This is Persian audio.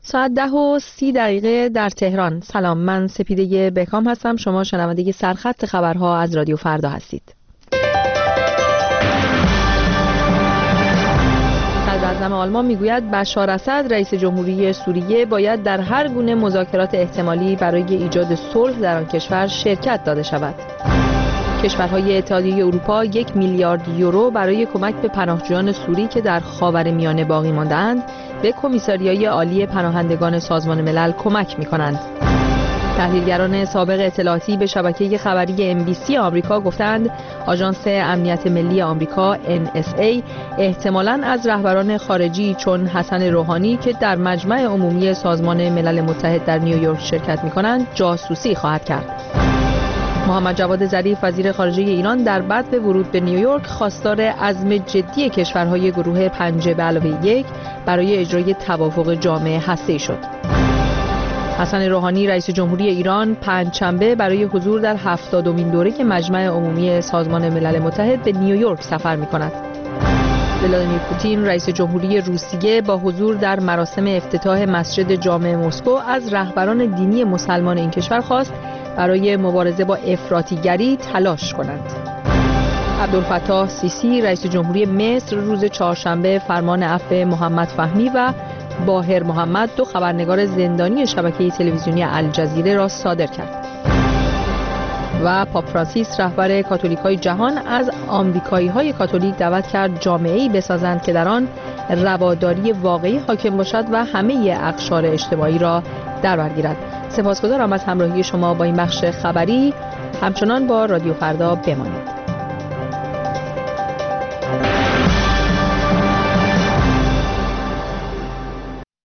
ساعت 10:30 در تهران. سلام، من سپیده بکام هستم. شما شنونده سرخط خبرها از رادیو فردا هستید. صدراعظم آلمان میگوید بشار اسد رئیس جمهوری سوریه باید در هر گونه مذاکرات احتمالی برای ایجاد صلح در آن کشور شرکت داده شود. کشورهای اتحادیه اروپا 1 میلیارد یورو برای کمک به پناهجویان سوری که در خاورمیانه باقی مانده‌اند به کمیساریای عالی پناهندگان سازمان ملل کمک می‌کنند. تحلیلگران سابق اطلاعاتی به شبکه خبری MBC آمریکا گفتند آژانس امنیت ملی آمریکا NSA احتمالاً از رهبران خارجی چون حسن روحانی که در مجمع عمومی سازمان ملل متحد در نیویورک شرکت می‌کنند جاسوسی خواهد کرد. محمد جواد ظریف وزیر خارجه ایران در بدو ورود به نیویورک خواستار عزم جدی کشورهای گروه 5+1 برای اجرای توافق جامع هسته‌ای شد. حسن روحانی رئیس جمهوری ایران پنجشنبه برای حضور در 70مین دوره مجمع عمومی سازمان ملل متحد به نیویورک سفر می‌کند. ولادیمیر پوتین رئیس جمهوری روسیه با حضور در مراسم افتتاح مسجد جامع مسکو از رهبران دینی مسلمان این کشور خواست برای مبارزه با افراطیگری تلاش کنند. عبدالفتاح سیسی رئیس جمهوری مصر روز چهارشنبه فرمان عفو محمد فهمی و باهر محمد دو خبرنگار زندانی شبکه تلویزیونی الجزیره را صادر کرد. و پاپ فرانسیس رهبر کاتولیک‌های جهان از آمریکایی‌های کاتولیک دعوت کرد جامعه‌ای بسازند که در آن رواداری واقعی حاکم باشد و همه اقشار اجتماعی را در بر گیرد. سپاسگزارم از همراهی شما با این بخش خبری. همچنان با رادیو فردا بمانید.